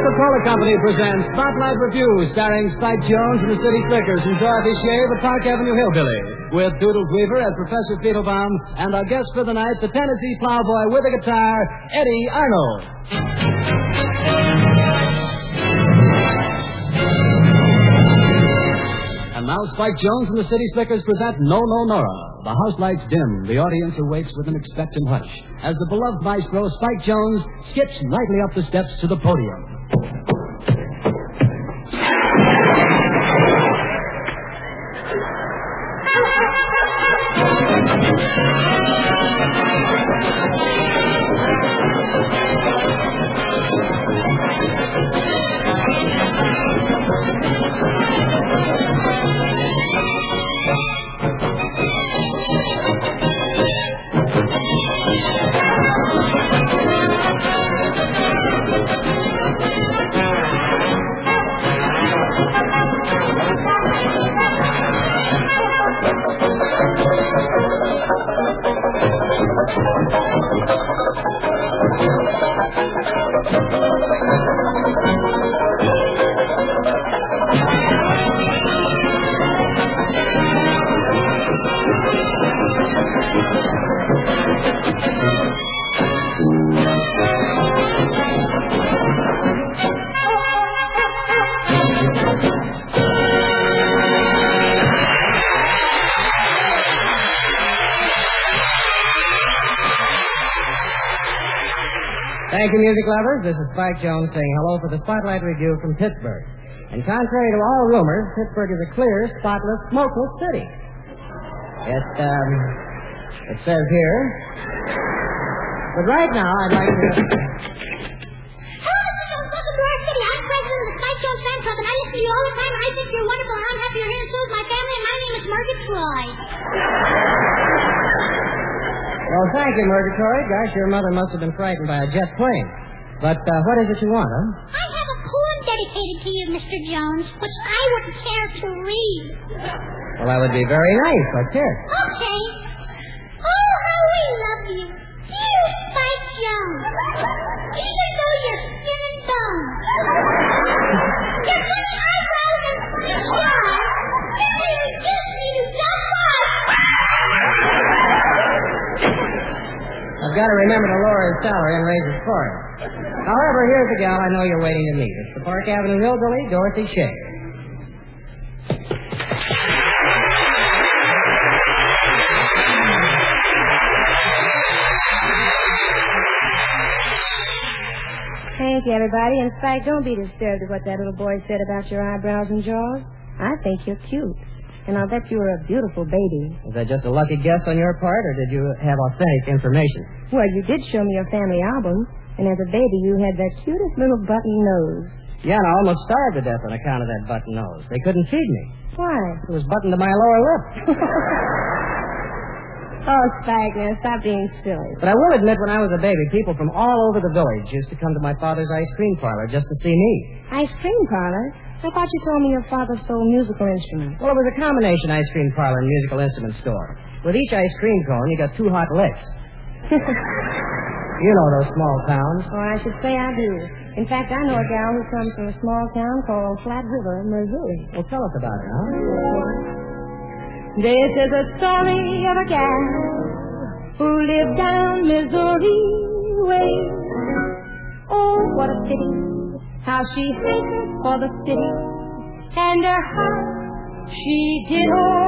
Coca-Cola Company presents Spotlight Review, starring Spike Jones and the City Slickers and Dorothy Shea, the Park Avenue Hillbilly, with Doodles Weaver as Professor Feetlebaum, and our guest for the night, the Tennessee Plowboy with a guitar, Eddie Arnold. And now Spike Jones and the City Slickers present No No Nora. The house lights dim. The audience awaits with an expectant hush as the beloved maestro, Spike Jones, skips lightly up the steps to the podium. Thank you, music lovers. This is Spike Jones saying hello for the Spotlight Review from Pittsburgh. And contrary to all rumors, Pittsburgh is a clear, spotless, smokeless city. It says here. But right now, I'd like to... Hello, Mr. Jones. Welcome to our city. I'm president of the Spike Jones Fan Club, and I listen to you all the time. I think you're wonderful, and I'm happy you're here, and so is my family, and my name is Margaret Troy. Well, thank you, Murgatroyd. Gosh, your mother must have been frightened by a jet plane. But what is it you want, huh? I have a poem dedicated to you, Mr. Jones, which I wouldn't care to read. Well, that would be very nice. Let's hear it. Okay. Oh, how we love you, dear Spike Jones. Even though you're skin and bone. Your funny eyebrows and funny smile simply reduce me to just I've got to remember to lower his salary and raise his score. However, here's the gal I know you're waiting to meet. It's the Park Avenue Hillbilly, Dorothy Shea. Thank you, everybody. And Spike, don't be disturbed at what that little boy said about your eyebrows and jaws. I think you're cute. And I'll bet you were a beautiful baby. Was that just a lucky guess on your part, or did you have authentic information? Well, you did show me your family album, and as a baby you had that cutest little button nose. Yeah, and I almost starved to death on account of that button nose. They couldn't feed me. Why? It was buttoned to my lower lip. Oh, Spike, now stop being silly. But I will admit, when I was a baby, people from all over the village used to come to my father's ice cream parlor just to see me. Ice cream parlor? I thought you told me your father sold musical instruments. Well, it was a combination ice cream parlor and musical instrument store. With each ice cream cone, you got 2 hot licks. You know those small towns. Oh, I should say I do. In fact, I know a gal who comes from a small town called Flat River, Missouri. Well, tell us about it, huh? This is a story of a gal who lived down Missouri way. Oh, what a pity. How she hated for the city, and her heart she did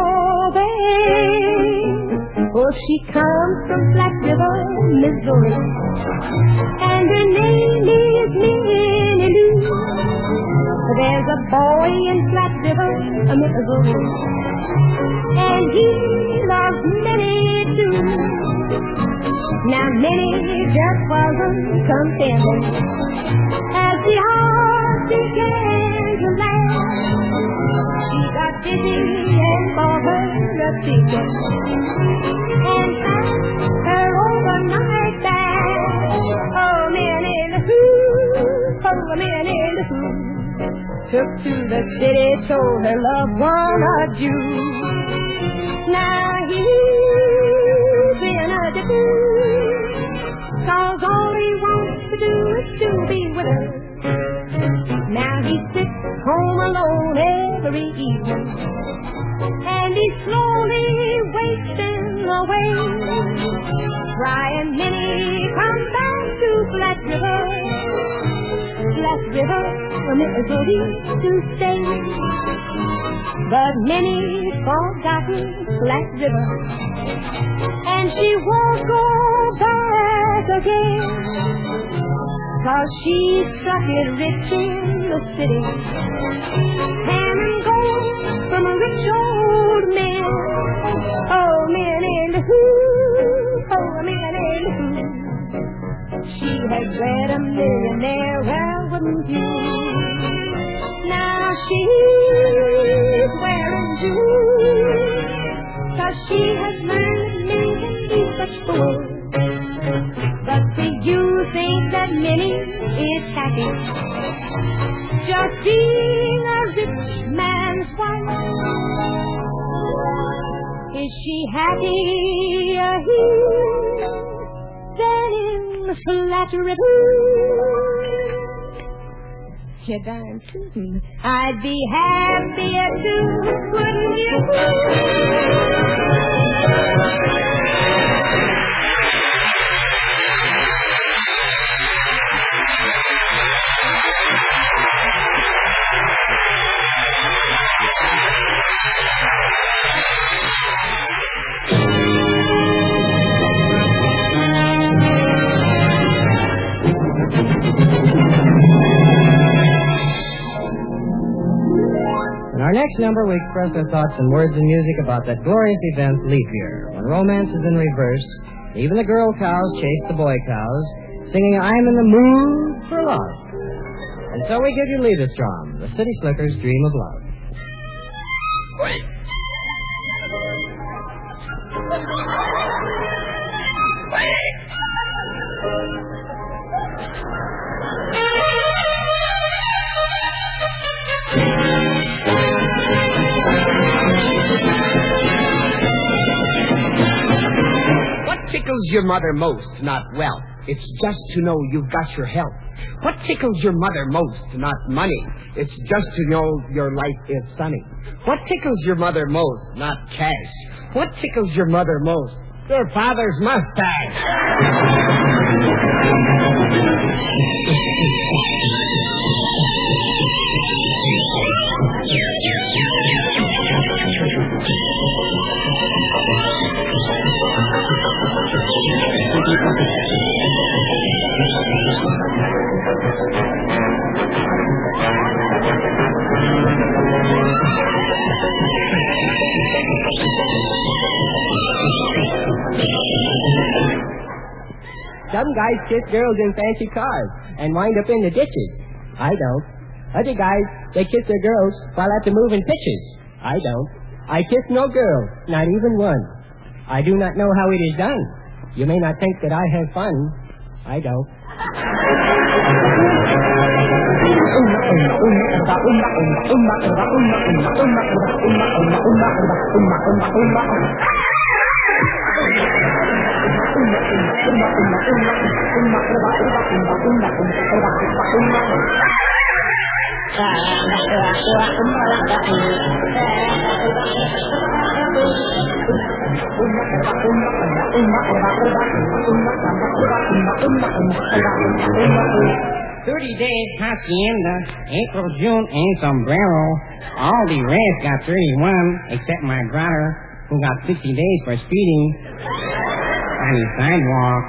obey. Oh, she comes from Flat River, Missouri, and her name is Minnie Lou. There's a boy in Flat River, Missouri, and he loves Minnie too. Now Minnie just wasn't contented as the heart began to laugh. She got busy and bought her a ticket and packed her overnight bag. Oh, Minnie Lou, oh, Minnie Lou, took to the city, told her loved one adieu. Now he's in a debut, 'cause all he wants to do is to be with her. home alone every evening, and he's slowly wasting away. Brian Minnie come back to Flat River, Missouri to stay. But Minnie's forgotten Flat River, and she won't go back again, 'cause she's struck it rich in the city, and gold from a rich old man. Oh, man in the who, oh, man in the who. She has bred a millionaire, well, wouldn't you? Now she's wearing jewels, 'cause she has learned Minnie can be such fools. But do you think that Minnie is happy just being a rich man's wife? Is she happier here than in Flat River? You darn tootin', I'd be happier too, wouldn't you? In our next number, we express our thoughts in words and music about that glorious event, leap year, when romance is in reverse. Even the girl cows chase the boy cows, singing, I'm in the mood for love. And so we give you Liebestrom, the City Slickers' Dream of Love. Tickles your mother most? Not wealth. It's just to know you've got your health. What tickles your mother most? Not money. It's just to know your life is sunny. What tickles your mother most? Not cash. What tickles your mother most? Your father's mustache. Some guys kiss girls in fancy cars and wind up in the ditches. I don't. Other guys, they kiss their girls while at the moving pictures. I don't. I kiss no girl, not even one. I do not know how it is done. You may not think that I have fun. I don't. Days, hacienda, April, June, and sombrero. All the rest got 31, except my brother, who got 60 days for speeding on the sidewalk.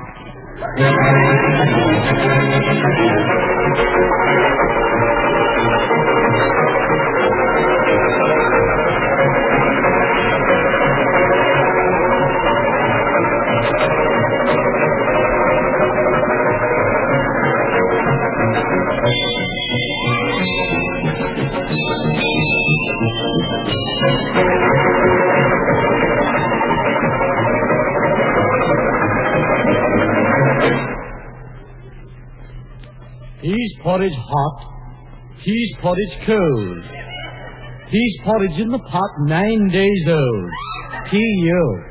Peas porridge hot, peas porridge cold. Peas porridge in the pot 9 days old. P.U.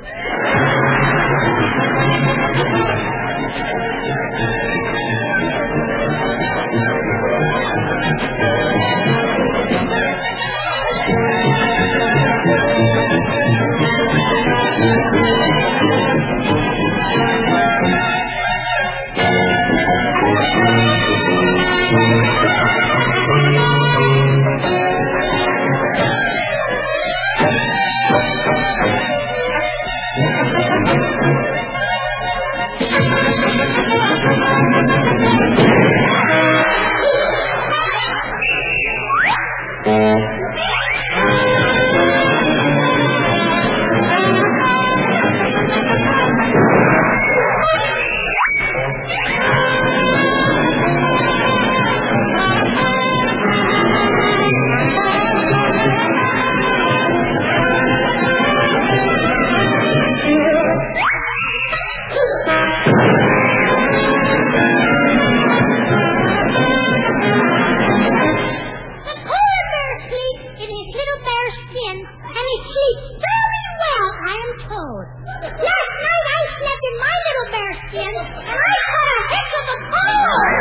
very well, I am told. Last night I slept in my little bear skin, and I caught a heck of a cold.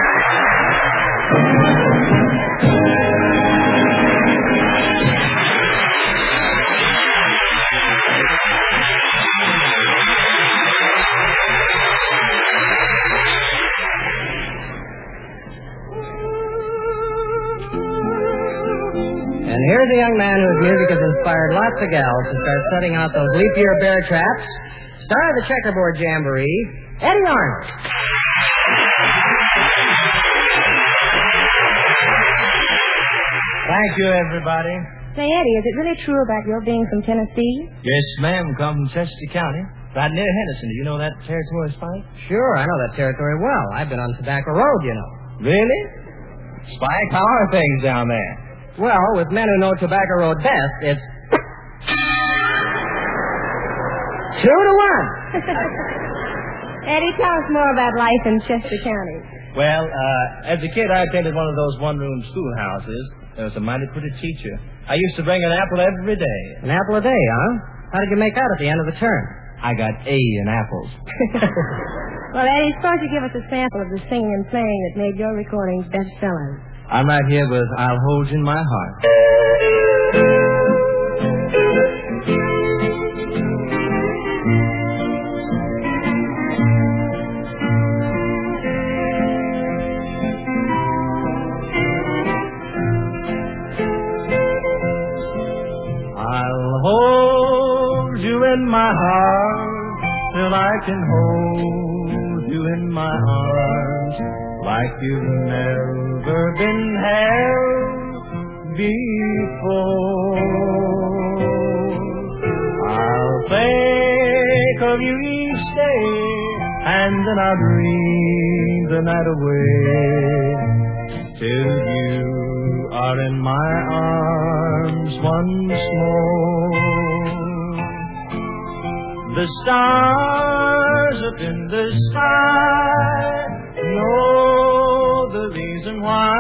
And here's a young man whose music has inspired lots of gals to start setting out those leap year bear traps. Star of the Checkerboard Jamboree, Eddie Arnold. Thank you, everybody. Say, Eddie, is it really true about your being from Tennessee? Yes, ma'am. Come from Chester County. Right near Henderson. Do you know that territory, Spike? Sure, I know that territory well. I've been on Tobacco Road, you know. Really? Spike, how are things down there? Well, with men who know Tobacco Road best, it's 2 to 1. Eddie, tell us more about life in Chester County. Well, as a kid, I attended one of those one-room schoolhouses. There was a mighty pretty teacher. I used to bring an apple every day. An apple a day, huh? How did you make out at the end of the term? I got A in apples. Well, Eddie, suppose you give us a sample of the singing and playing that made your recordings bestsellers. I'm right here with I'll Hold You in My Heart. I'll hold you in my heart till I can hold you in my arms like you've never been held before. I'll think of you each day, and then I'll dream the night away till you are in my arms once more. The stars up in the sky know the reason why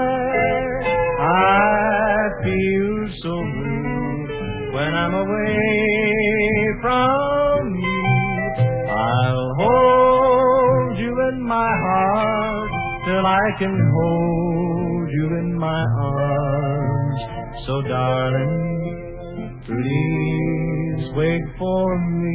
I feel so blue when I'm away from you. I'll hold you in my heart till I can hold you in my arms. So darling, please wait for me.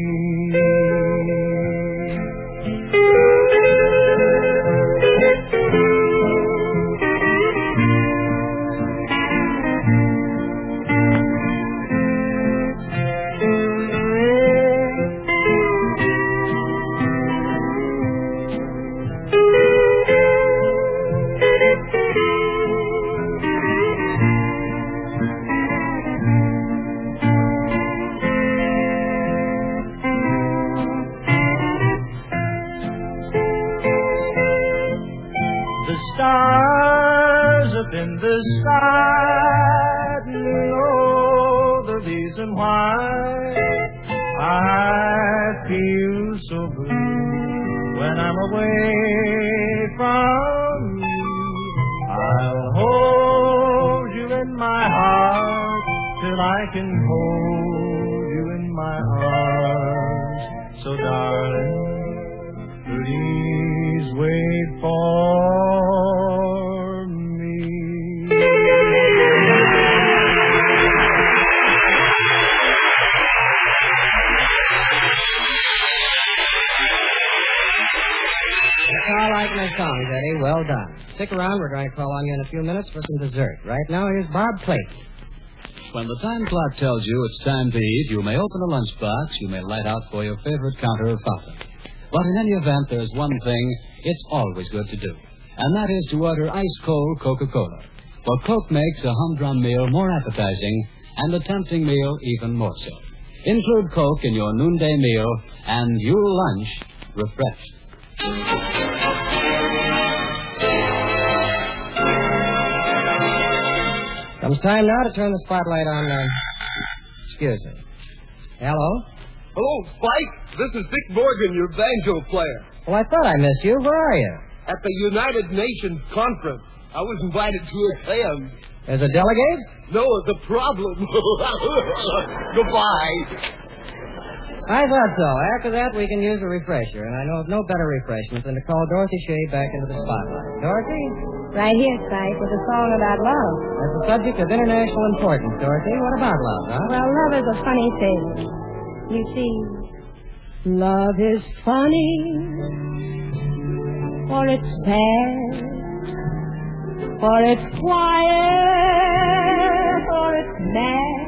Stars up in the sky know the reason why I feel so blue when I'm away from you. I'll hold you in my heart till I can hold you in my arms. So darling, please wait for I like my songs, Eddie. Well done. Stick around. We're going to call on you in a few minutes for some dessert. Right now, here's Bob Clayton. When the time clock tells you it's time to eat, you may open a lunchbox, you may light out for your favorite counter of fountain. But in any event, there's one thing it's always good to do, and that is to order ice-cold Coca-Cola. For Coke makes a humdrum meal more appetizing and a tempting meal even more so. Include Coke in your noonday meal, and you'll lunch refreshed. Comes time now to turn the spotlight on, excuse me. Hello? Hello, Spike. This is Dick Morgan, your banjo player. Well, I thought I missed you. Where are you? At the United Nations Conference. I was invited to attend. As a delegate? No, the problem. Goodbye. I thought so. After that, we can use a refresher, and I know of no better refreshment than to call Dorothy Shea back into the spotlight. Dorothy? Right here, Spike, with a song about love. That's a subject of international importance, Dorothy. What about love, huh? Well, love is a funny thing. You see, love is funny, or it's sad, or it's quiet, or it's mad.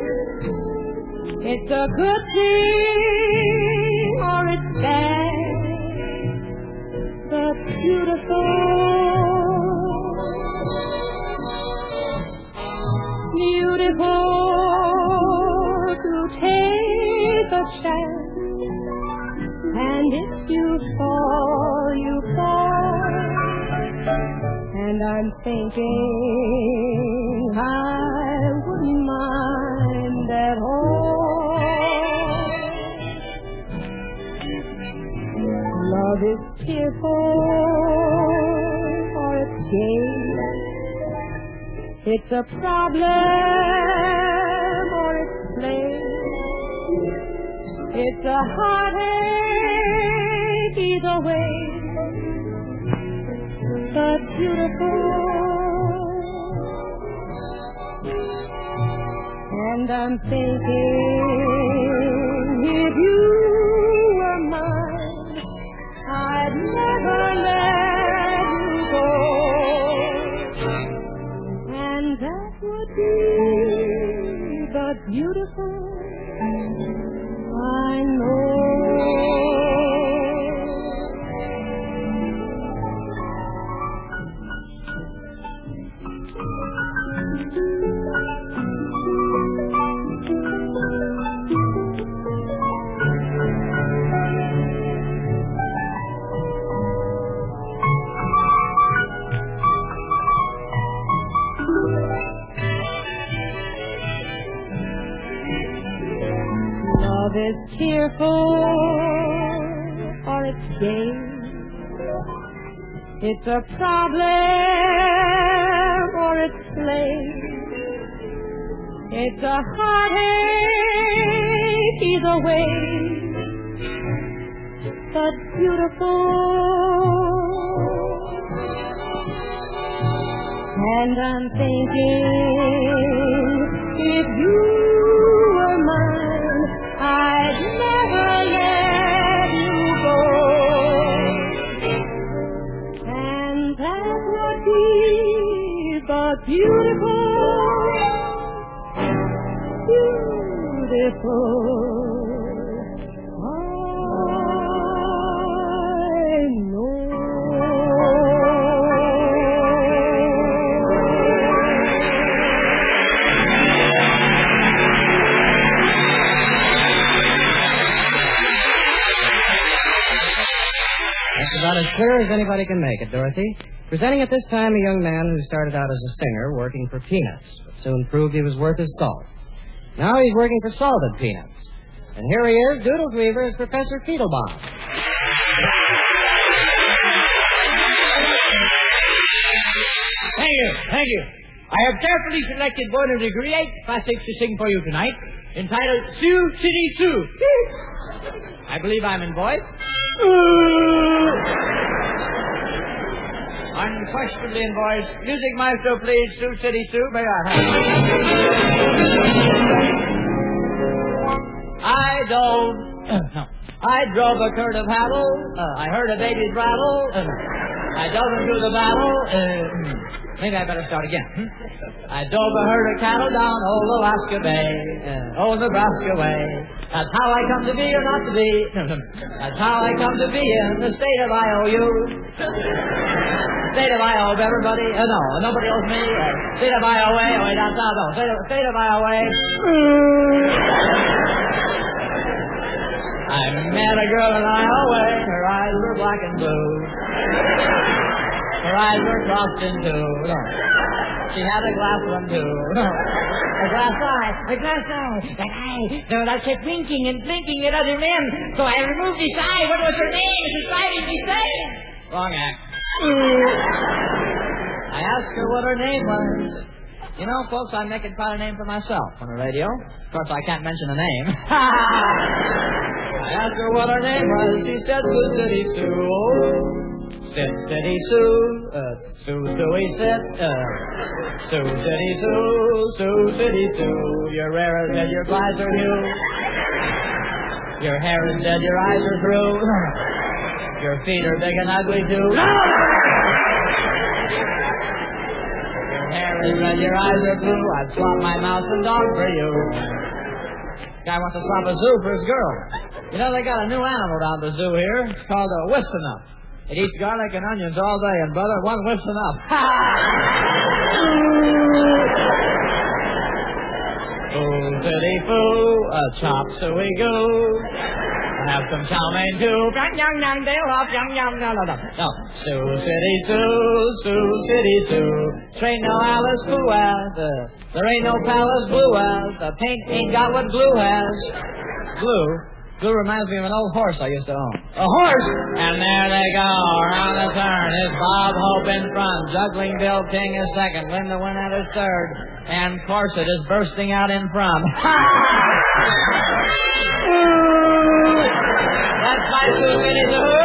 It's a good thing, or it's bad, but beautiful. Beautiful to take a chance, and if you fall, you fall. And I'm thinking I wouldn't mind at all. Love is tearful or it's gay. It's a problem or it's play. It's a heartache either way, but beautiful. And I'm thinking if you were mine, I'd never let you go. And that would be the beautiful, I know. Love is tearful or it's gay. It's a problem or it's play. It's a heartache either way, but beautiful. And I'm thinking if you were mine, I'd never let you go. And that would be the beautiful, beautiful I know. About as clear as anybody can make it, Dorothy. Presenting at this time a young man who started out as a singer working for peanuts, but soon proved he was worth his salt. Now he's working for salted peanuts. And here he is, Doodles Weaver, as Professor Feetlebaum. Thank you, thank you. I have carefully selected one of the great classics to sing for you tonight, entitled Sioux City Sue. I believe I'm in voice. Unquestionably in voice. Music maestro, please. Sioux City Sue, may I have it? I drove a herd of cattle. I heard a baby's rattle. I dove into the battle. Maybe I better start again. I dove a herd of cattle down old Alaska Bay, old Nebraska way. That's how I come to be or not to be. That's how I come to be in the state of IOU. State of Iowa, everybody. No, nobody else me. State of Iowa. Way down south. No, state of Iowa. I met a girl in Iowa. Her eyes were black and blue. Her eyes were crossed in two. No. She had a glass one, too. No. A glass eye. A glass eye. That eye. No, that kept winking and blinking at other men. So I removed his eye. What was her name? Mrs. Spivey said. Wrong act. I asked her what her name was. You know, folks, I'm making quite a name for myself on the radio. Of course, I can't mention a name. I asked her what her name was. She said Sioux City Sue. Oh, Sit City Sue. Sue Suey Sit. Sioux City Sue. Sioux City Sue. Your hair is dead, your flies are new. Your hair is dead, your eyes are through. Your feet are big and ugly too. Your hair is red, your eyes are blue. I'd swap my mouse and dog for you. Guy wants to swap a zoo for his girl. You know, they got a new animal down at the zoo here. It's called a whiffs-enough. It eats garlic and onions all day, and brother, one whiff's enough. Foo, city foo, a chop suey goo. Have some chow mein too. Young, young, they'll hop, young, young, no. Sioux City Sue, Sioux City Sue. There ain't no Alice Blue has. There ain't no Palace Blue has. The paint ain't got what glue has. Glue reminds me of an old horse I used to own. A horse! And there they go, around the turn. Is Bob Hope in front, juggling Bill King is second, Linda Wynette is third, and Corset is bursting out in front. That's my Sioux City Sue.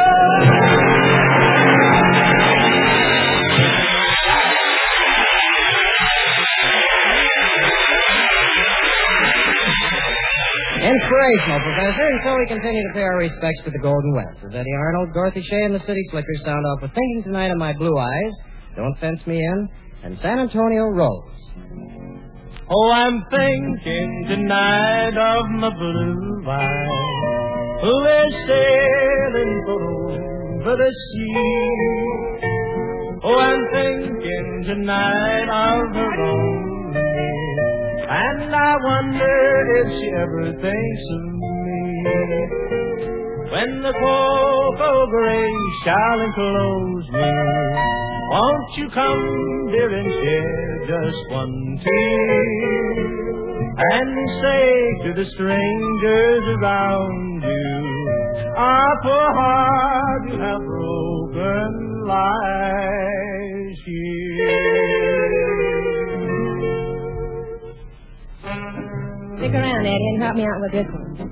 Inspirational, Professor, and so we continue to pay our respects to the Golden West. As Eddie Arnold, Dorothy Shea, and the City Slickers sound off with Thinking Tonight of My Blue Eyes, Don't Fence Me In, and San Antonio Rose. Oh, I'm thinking tonight of my blue eyes, who is sailing over the sea. Oh, I'm thinking tonight of her own, and I wonder if she ever thinks of me. When the cocoa gray shall enclose me, won't you come, dear, and share just one tear, and say to the strangers around you, our poor heart you have broken lies here. Stick around, Eddie, and help me out with this one.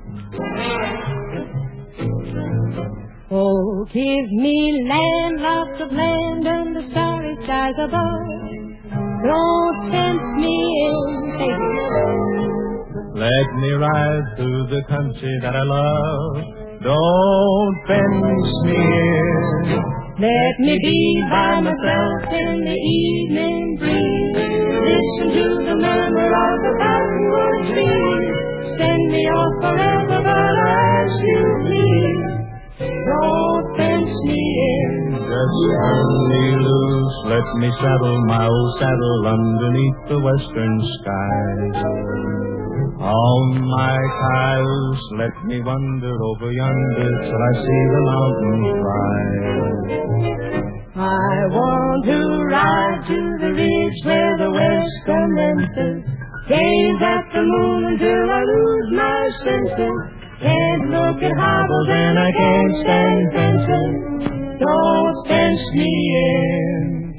Oh, give me land, lots of land, and the starry skies above. Don't fence me in, take me. Let me ride through the country that I love. Don't fence me in. Let me be by myself in the evening breeze. Listen to the murmur of the cottonwood trees. Send me off forever, but as you please. Don't fence me in. Just turn me loose. Let me saddle my old saddle underneath the western sky. On my cayuse, let me wander over yonder till I see the mountains rise. I want to ride to the ridge where the west commences. Gaze at the moon until I lose my senses. Can't look at hobbles and I can't stand fences. Don't fence me in.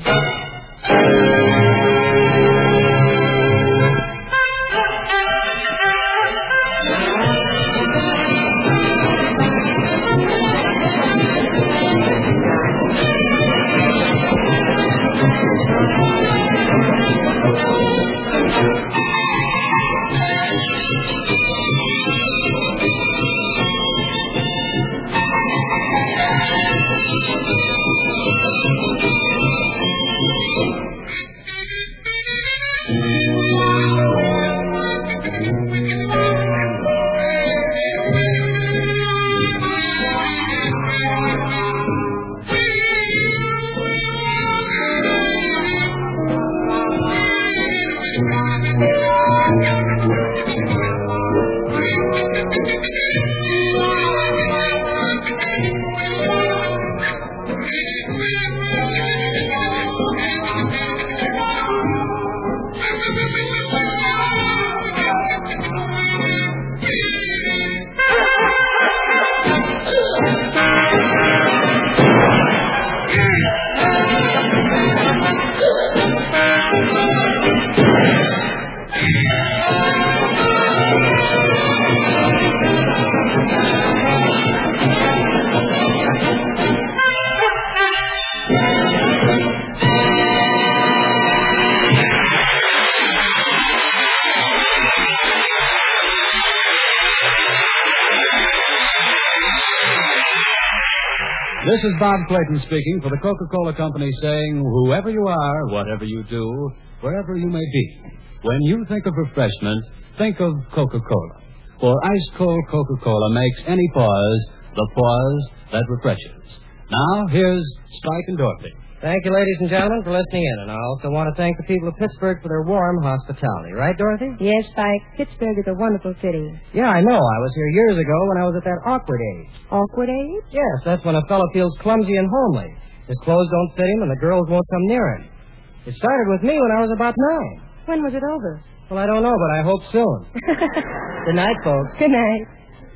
This is Bob Clayton speaking for the Coca-Cola Company saying, whoever you are, whatever you do, wherever you may be, when you think of refreshment, think of Coca-Cola. For ice-cold Coca-Cola makes any pause the pause that refreshes. Now, here's Spike and Dorothy. Thank you, ladies and gentlemen, for listening in. And I also want to thank the people of Pittsburgh for their warm hospitality. Right, Dorothy? Yes, Spike. Pittsburgh is a wonderful city. Yeah, I know. I was here years ago when I was at that awkward age. Awkward age? Yes, that's when a fellow feels clumsy and homely. His clothes don't fit him and the girls won't come near him. It started with me when I was about 9. When was it over? Well, I don't know, but I hope soon. Good night, folks. Good night.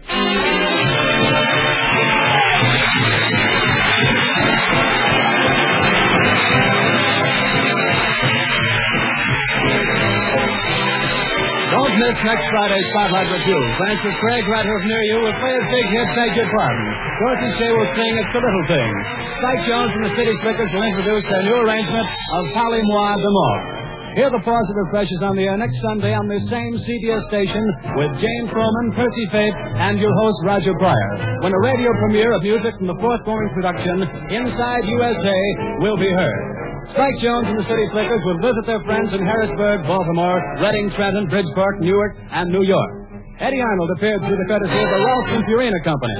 Don't miss next Friday's Spotlight Review. Francis Craig, right here near you, will play his big hit, Beg Your Pardon. Dorothy Shea will sing It's the Little Things. Spike Jones and the City Slickers will introduce their new arrangement of Parlez Moi d'Amour. Hear the pause that refreshes on the air next Sunday on this same CBS station with Jane Froman, Percy Faith, and your host, Roger Pryor, when a radio premiere of music from the forthgoing production, Inside USA, will be heard. Spike Jones and the City Slickers will visit their friends in Harrisburg, Baltimore, Reading, Trenton, Bridgeport, Newark, and New York. Eddie Arnold appeared through the courtesy of the Ralph and Purina Company.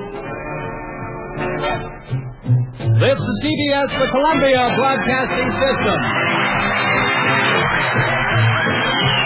This is CBS, the Columbia Broadcasting System.